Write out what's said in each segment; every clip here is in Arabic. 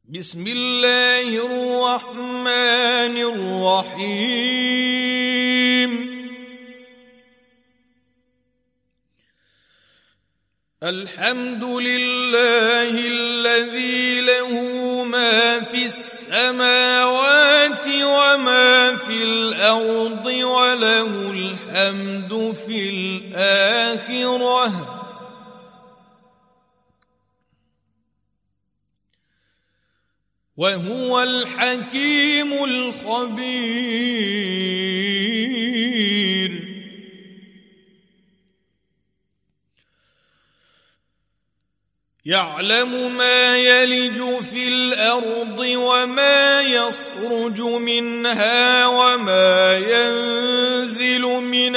بسم الله الرحمن الرحيم. الحمد لله الذي له ما في السماوات وما في الأرض وله الحمد في الآخرة وهو الحكيم الخبير. يعلم ما يلج في الأرض وما يخرج منها وما ينزل من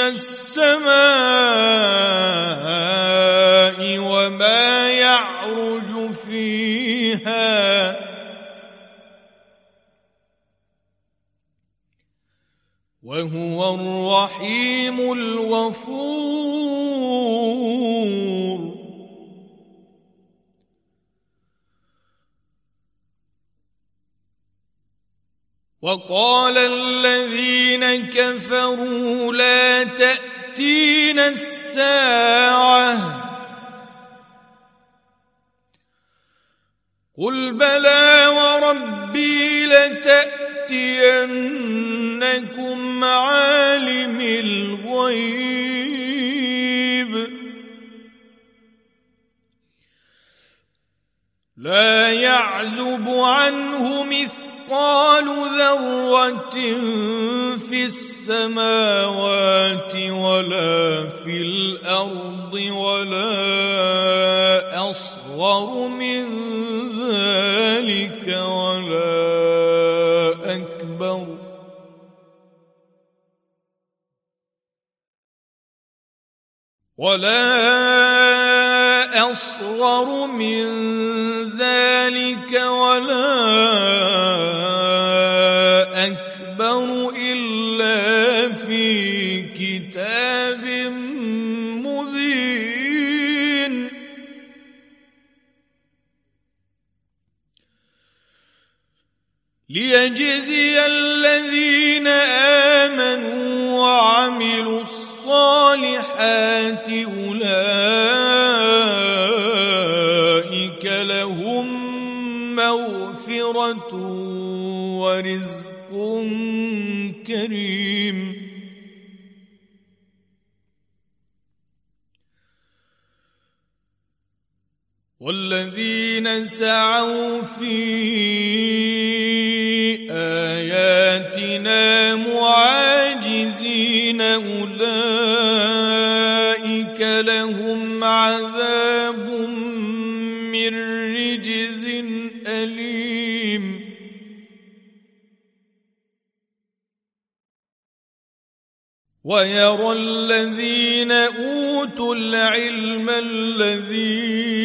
السماء وما يعرج فيها وهو الرحيم الغفور. وقال الذين كفروا لا تأتينا الساعة قل بلى وربي لتأتينكم عالم الغيب لا يعزب عنه مثقال ذرة في السماوات ولا في الأرض ولا أصغر من ذلك ولا أصغر من ذلك ولا أكبر إلا في كتاب مبين. ليجزي الذين آمنوا وعملوا الصالحات أولئك لهم مغفرة ورزق كريم. والذين سعوا في آياتنا معاجزين أولئك لهم عذاب من رجز أليم. ويرى الذين أوتوا العلم الذي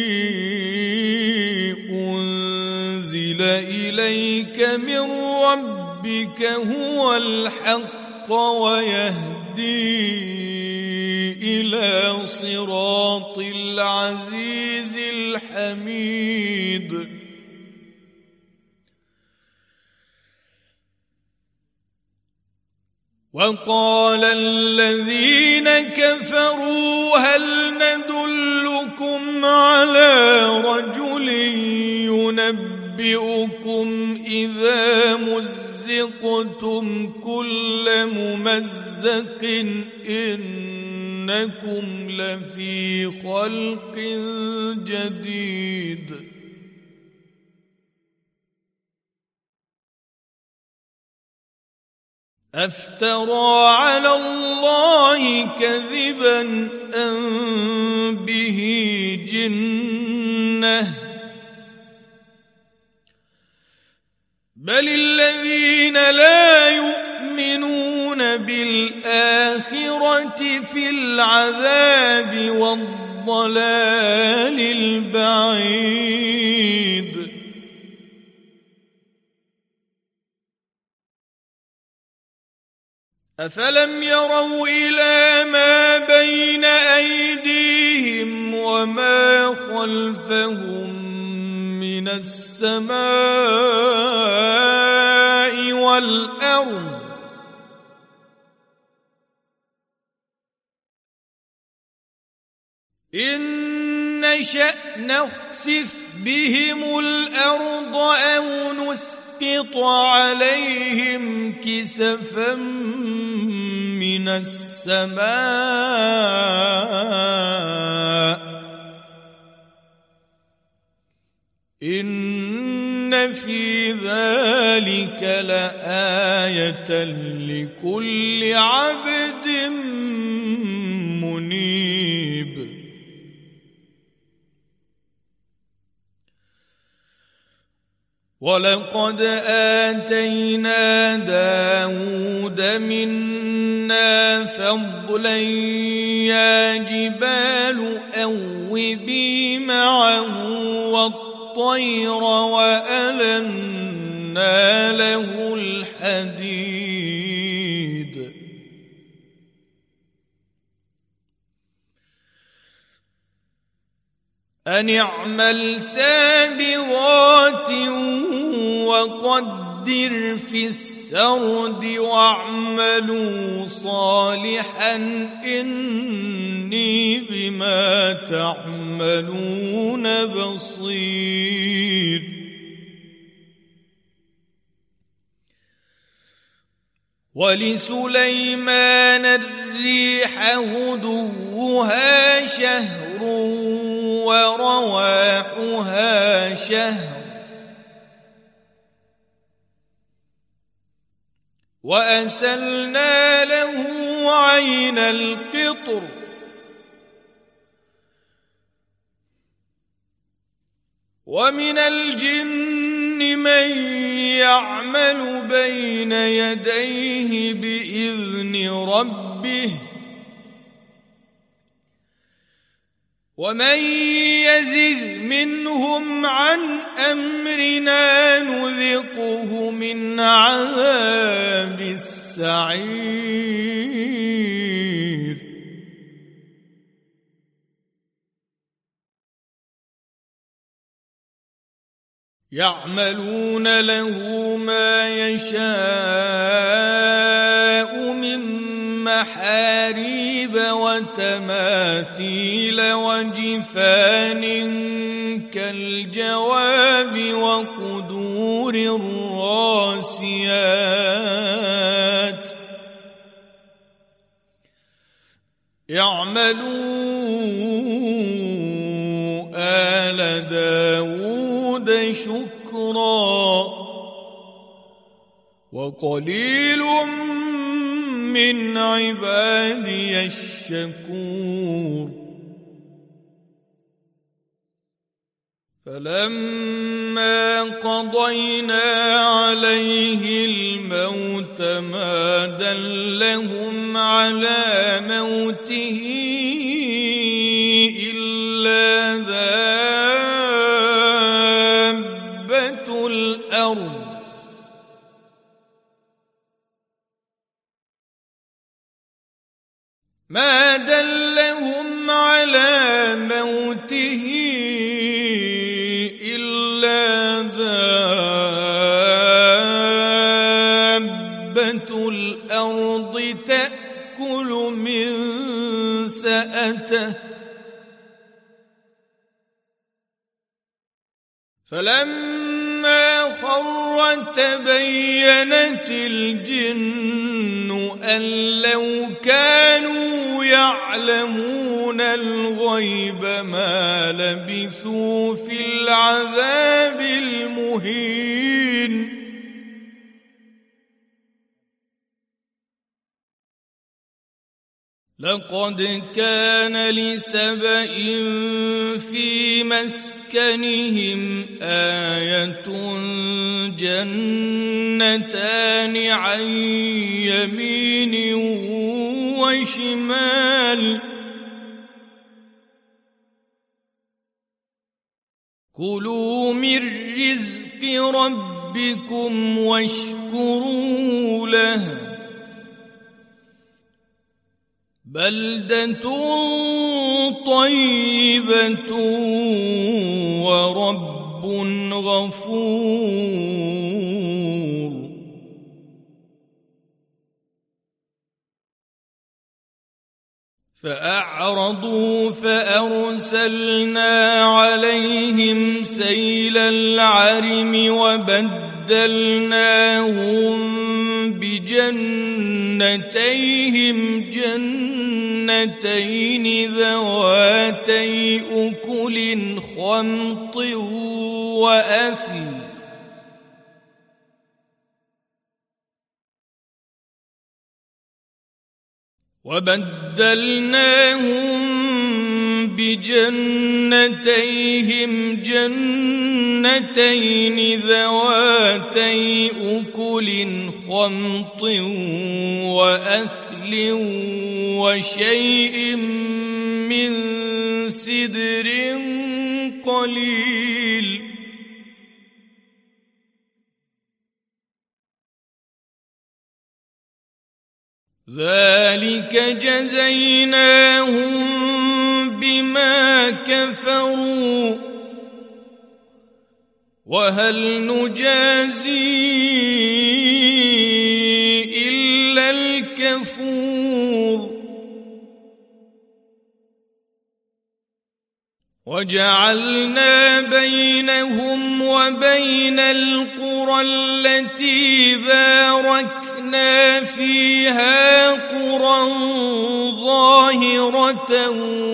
أنزل إليك من ربك هو الحق ويهدي إلى صراط العزيز الحميد. وقال الذين كفروا هل ندلكم على رجل ينبئكم إذا مزقتم كل ممزق إنكم لفي خلق جديد. أفترى على الله كذبا أم به جنة بل الذين لا يؤمنون بالآخرة في العذاب والضلال البعيد. أفلم يروا إلى ما بين أيديهم وما خلفهم من من السماء والأرض إن نشأ نخسف بهم الأرض أو نسقط عليهم كسفا من السماء إن في ذلك لآية لكل عبد منيب ولقد آتينا داود منا فضلا يا جبال أوبي معه والطير وألنا له الحديد أن اعمل سابغات وقدر في السرد واعملوا صالحا إني بما تعملون بصير ولسليمان الريح غدوها شهر ورواحها شهر وأسلنا له عين القطر ومن الجن من يعمل بين يديه بإذن ربه ومن يزغ منهم عن أمرنا نذقه من عذاب السعير يعملون له ما يشاء من محاريب وتماثيل وجفان كالجواب وقدور الراسيات يعملوا آل داود شكرا وقليل من عبادي الشكور فلما قضينا عليه الموت ما دلهم على موته إلا دابة الأرض ما دلهم على موته إلا دابة الأرض تأكل من سأته فلما خر تبينت الجن أن لو كانوا يعلمون الغيب ما لبثوا في العذاب المهين لقد كان لسبإ في مسكنهم آية جنتان عن يمين وشمال كلوا من رزق ربكم واشكروا له بلدة طيبة ورب غفور. فأعرضوا فأرسلنا عليهم سيل العرم وبدلناهم بجنتيهم جنتين ذواتي أكل خمط وأثل ذواتي أكل خمط وأثل وشيء من سدر قليل. ذلك جزيناهم بما كفروا وهل نجازي إلا الكفور. وجعلنا بينهم وبين القرى التي باركنا فيها قرى ظاهرة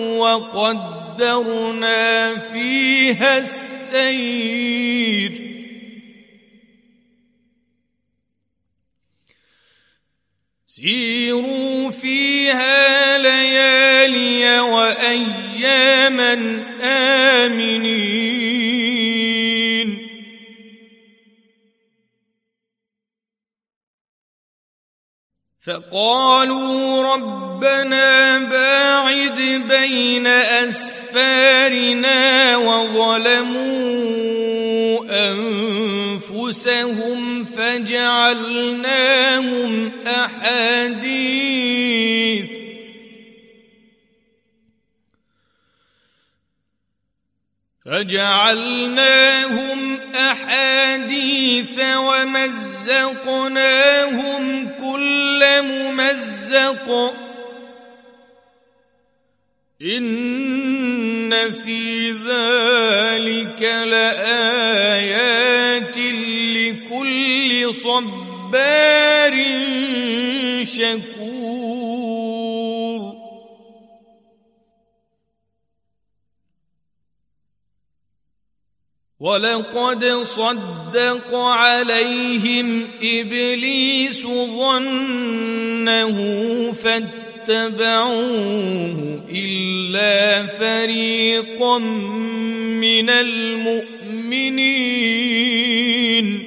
وقدرنا فيها السير. سيروا فيها ليالي وأياما آمنين. فقالوا ربنا باعد بين أسفارنا وظلموا أنفسهم فجعلناهم أحاديث ومزقناهم كل ممزق. إن في ذلك لآيات لكل صبار شكور. ولقد صدق عليهم إبليس ظنه فاتبعوه إلا فريقا من المؤمنين.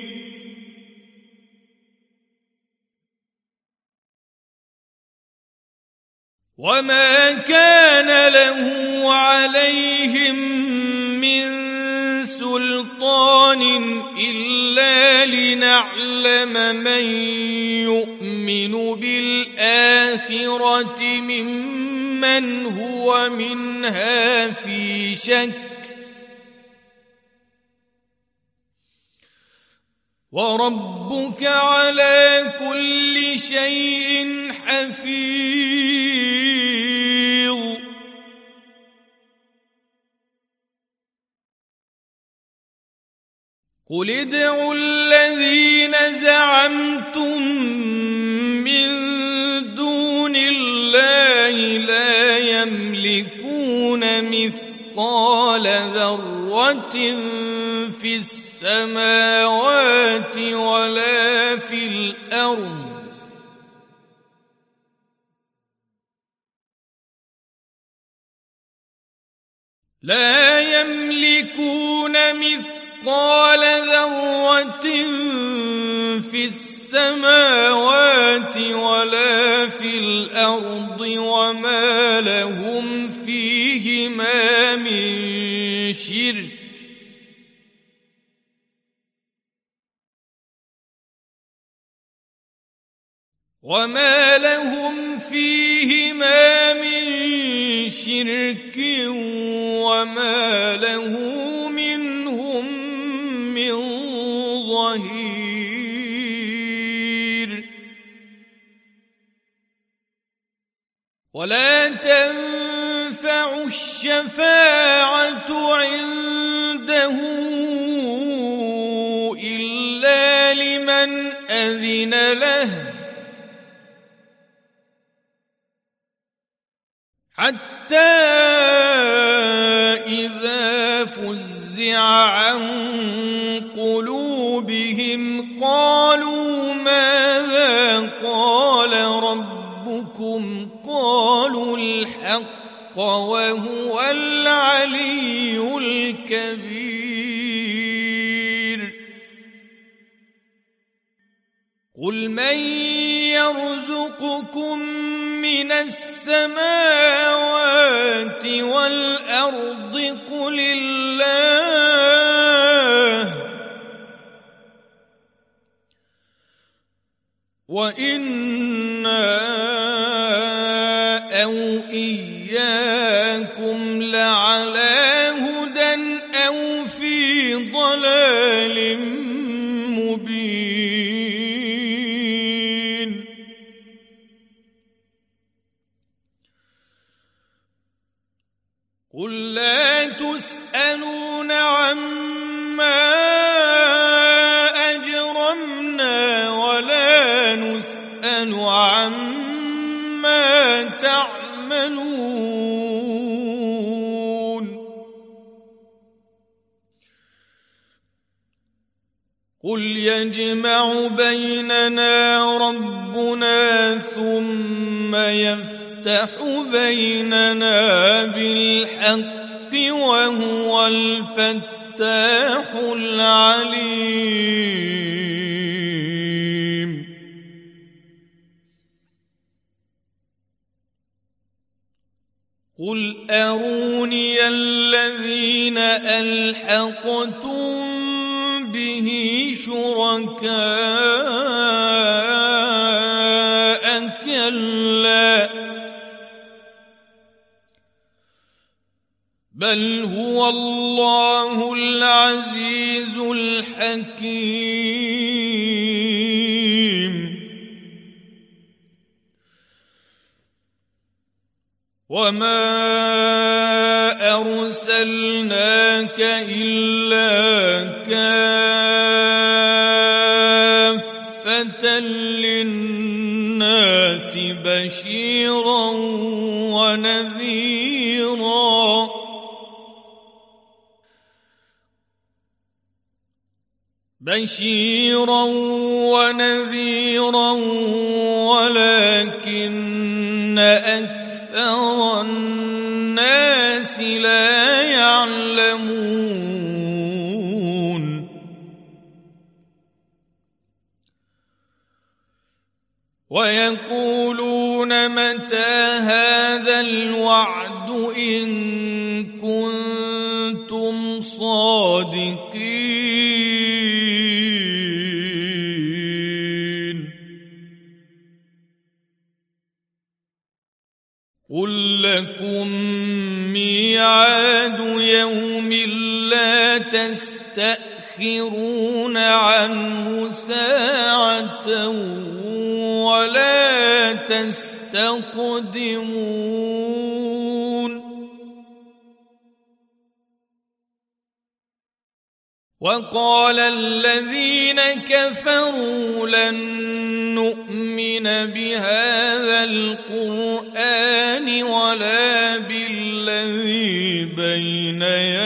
وما كان له عليهم من سلطان إلا لنعلم من يؤمن بالآخرة ممن هو منها في شك. وربك على كل شيء حفيظ. قل ادعوا الذين زعمتم من دون الله لا يملكون مثقال ذرة في السماوات ولا في الأرض لا يملكون مثقال ذرة في السماوات ولا في الأرض وما لهم فيهما من شرك وما لهم فيهما من شرك وما له منهم ظهير ولا تنفع الشفاعة عنده إلا لمن أذن له حتى إذا فزع عن قلوبهم قالوا ماذا قال ربكم قالوا الحق وهو العلي الكبير قل من يرزقكم من السماوات والأرض قل الله وإنا أو إياكم لعلى هدى أو في ضلال مبين قل لا تسألون عما أجرمنا ولا نسأل عما تعملون قل يجمع بيننا ربنا ثم يفتح بيننا بالحق وهو الفتاح العليم قل أروني الذين ألحقتم به شركاء كلا بل هو الله العزيز الحكيم وما أرسلناك إلا كافة للناس بشيرا ونذيرا ولكن أكثر الناس لا يعلمون ويقولون متى هذا الوعد إن كنتم صادقين قل لكم ميعاد يوم لا تستأخرون عنه ساعة ولا تستقدمون وقال الذين كفروا لن نؤمن بهذا القرآن ولا بالذي بين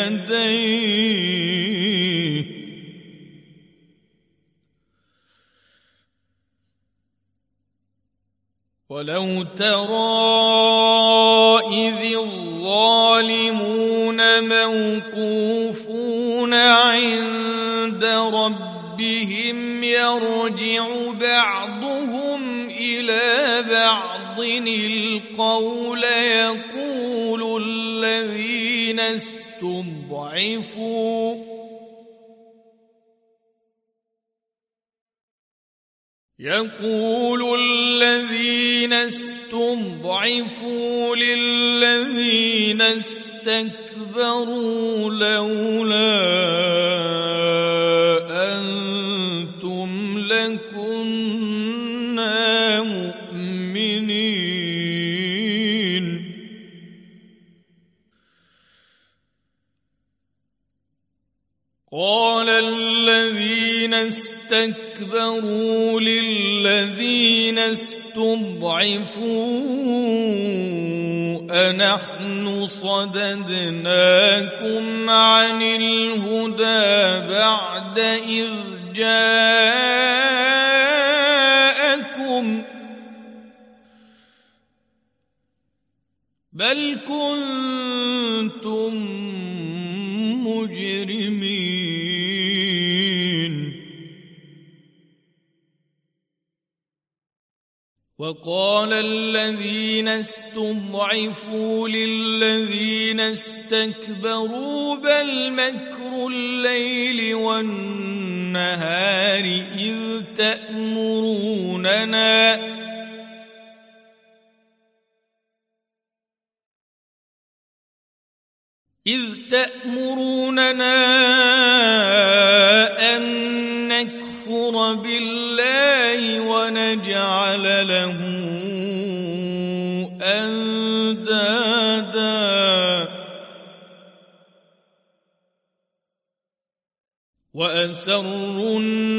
يديه ولو ترى إذ الظالمون موقوفون عند ربهم يرجع بعضهم إلى بعض القول يقول الذين استضعفوا للذين استكبروا لولا لكنا مؤمنين قال الذين استكبروا للذين استضعفوا أنحن صددناكم عن الهدى بعد إذ جاءكم بل كنتم مجرمين وقال الذين استضعفوا للذين استكبروا بل مكر الليل والنهار إذ تأمروننا أن نكفر بالله ونجعل له أندادا وأسروا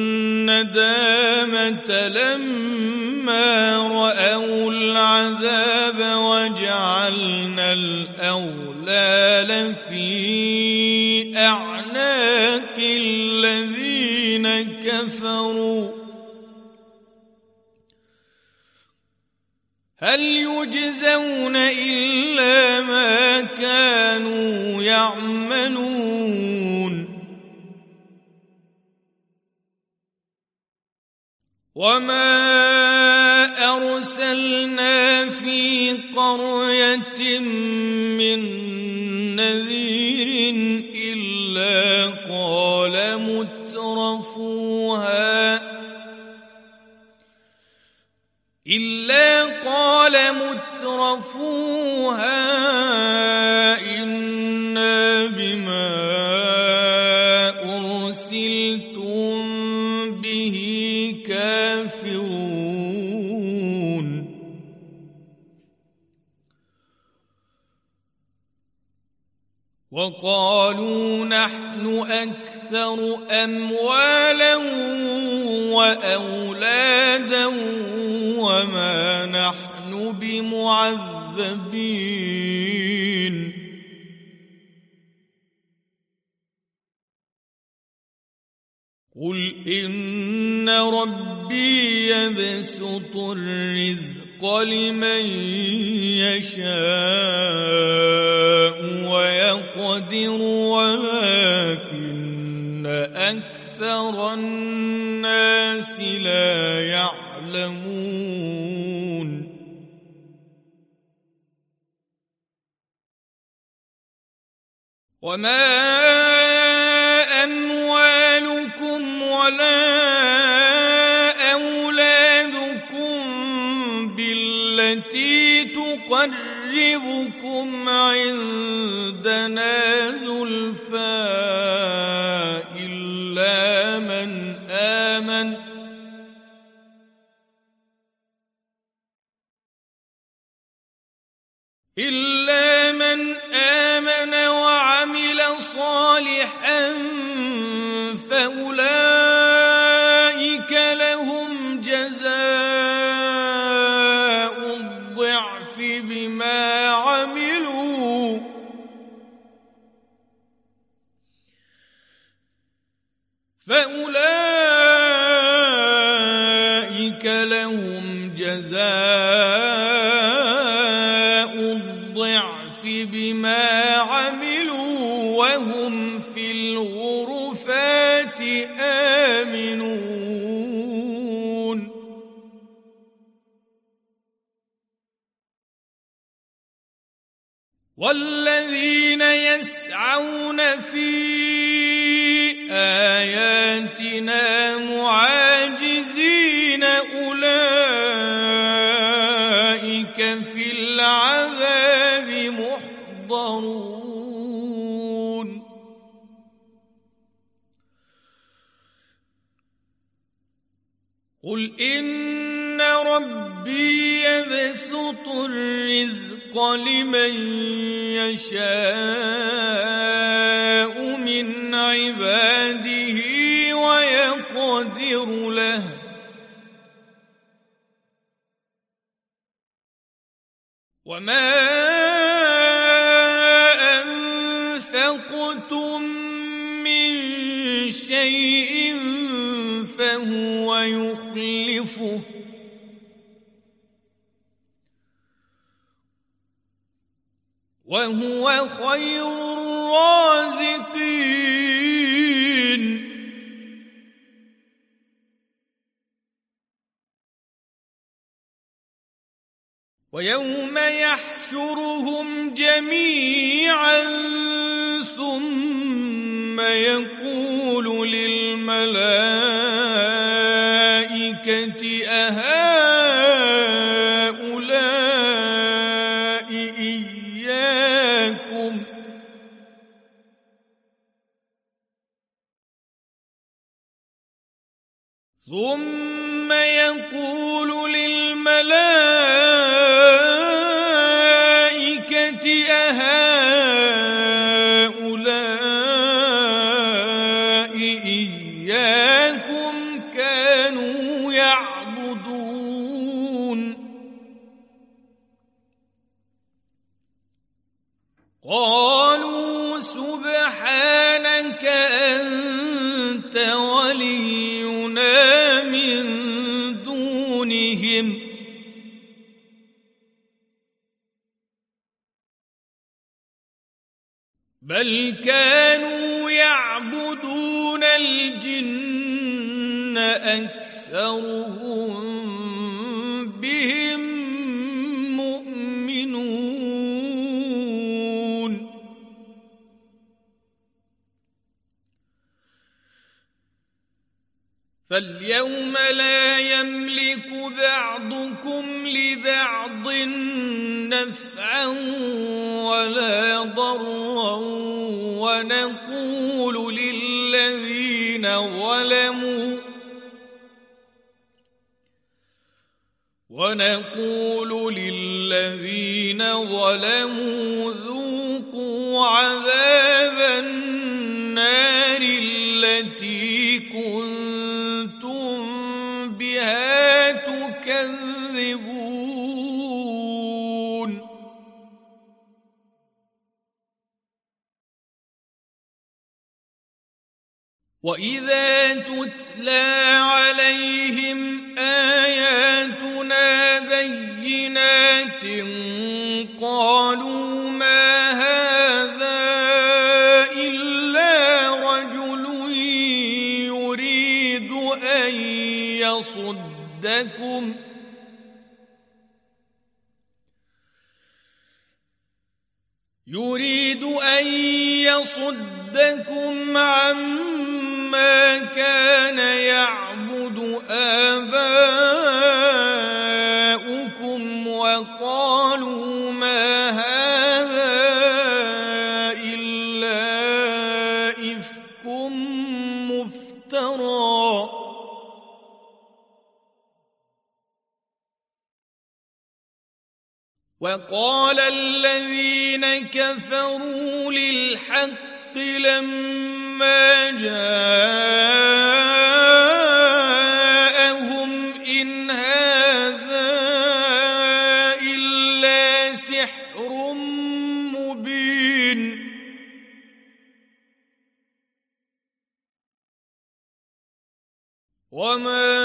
الندامة لما رأوا العذاب وجعلنا الأغلال في أعناق الذين كفروا هل يجزون إلا ما كانوا يعملون وما أرسلنا في قرية من نذير إلا قال مترفوها إنا بما أرسلتم به كافرون وقالوا نحن أكثر أموالا وأولادا وما نحن بمعذبين قل إن ربي يبسط الرزق لمن يشاء ويقدر ولكن أكثر الناس لا يعلمون وما أموالكم ولا أولادكم بالتي تقربكم عندنا زلفى إلا من آمن وعمل صالحا فأولئك لهم جزاء الضعف بما عملوا وهم في الغرفات آمنون والذين يسعون في آياتنا معاجزين أولئك في العذاب محضرون قل إن ربي يبسط الرزق لمن يشاء من عباده ويقدر له وما أنفقتم من شيء فهو يخلفه وهو خير الرازقين ويوم يحشرهم جميعا ثم يقول للملائكة أهؤلاء إياكم ثم يقول للملائكة أهؤلاء إياكم كانوا يعبدون قالوا سبحانك أنت ولينا من دونهم بل كانوا يعبدون الجن أكثرهم بهم مؤمنون فاليوم لا يملك بعضكم لبعض نفعا ولا ضرا ونقول للذين ظلموا ذوقوا عذاب النار التي كنتم بها تكذبون وإذا تتلى عليهم آياتنا بينات قالوا ما هذا إلا رجل يريد أن يصدكم عما كان يعبد آباؤكم وقالوا ما هذا إلا إفك مفترى وقال الذين كفروا للحق لما جاءهم إن هذا إلا سحر مبين وما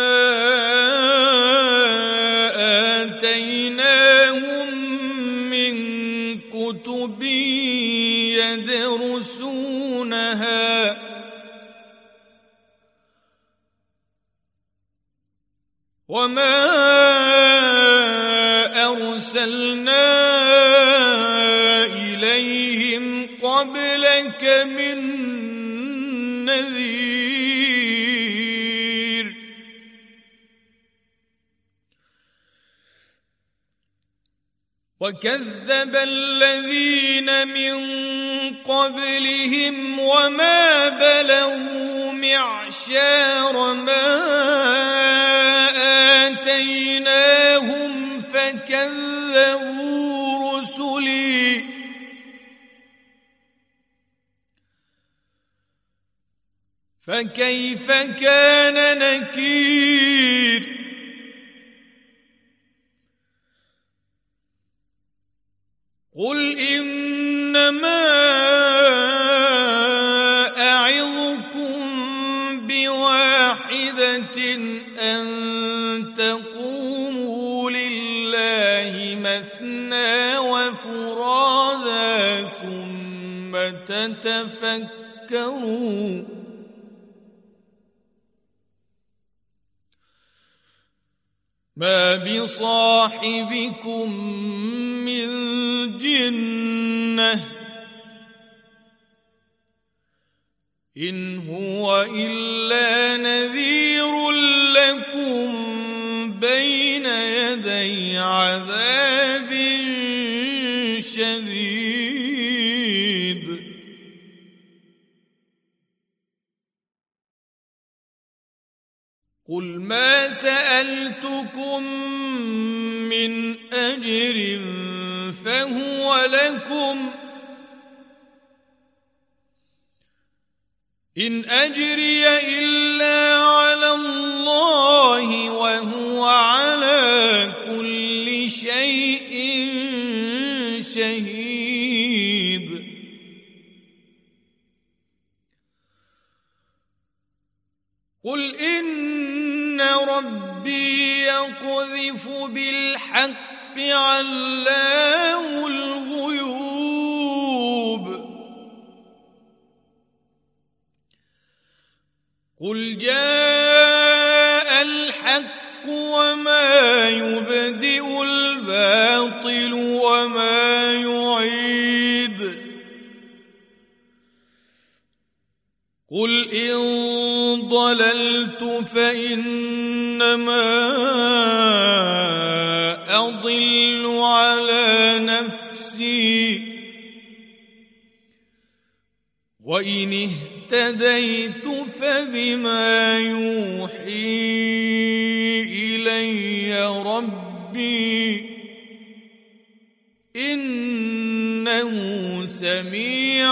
آتيناهم من كتب يدرسونها وما أرسلنا إليهم قبلك من نذير وكذب الذين من قبلهم وما بلغوا معشار ما فكيف كان نكير قل إنما أعظكم بواحدة أن تقوموا لله مثنى وفرادا ثم تتفكروا ما بصاحبكم من جنة إن هو إلا نذير لكم بين يدي عذاب شديد قل ما سألتكم من أجر فهو لكم إن أجري إلا على الله وهو على كل شيء شهيد قل إن ربي يقذف بالحق علام الغيوب قل جاء الحق وما يبدئ الباطل وما يعيد قل إن ضللت فإنما أضل على نفسي وإن اهتديت فبما يوحي إلي ربي إنه سميع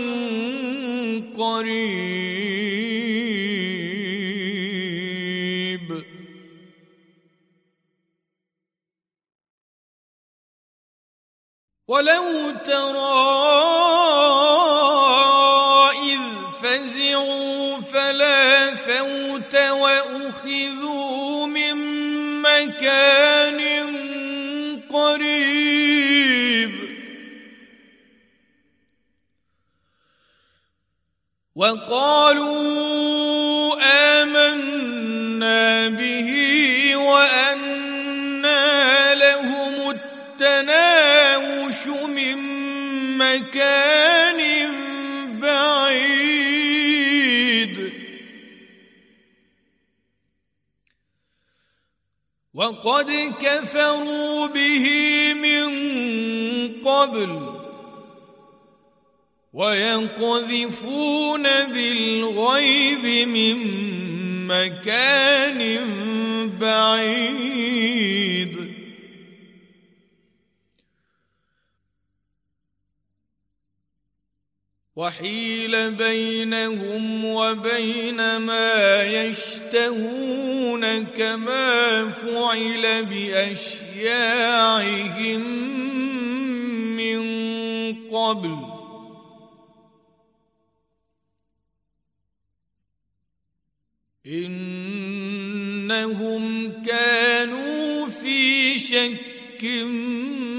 قريب ولو ترى إذ فزعوا فلا فوت وأخذوا من مكان قريب وقالوا آمنا به وأنى لهم التناوش من مكان بعيد وقد كفروا به من قبل ويقذفون بالغيب من مكان بعيد وحيل بينهم وبين ما يشتهون كما فعل بأشياعهم من قبل إنهم كانوا في شك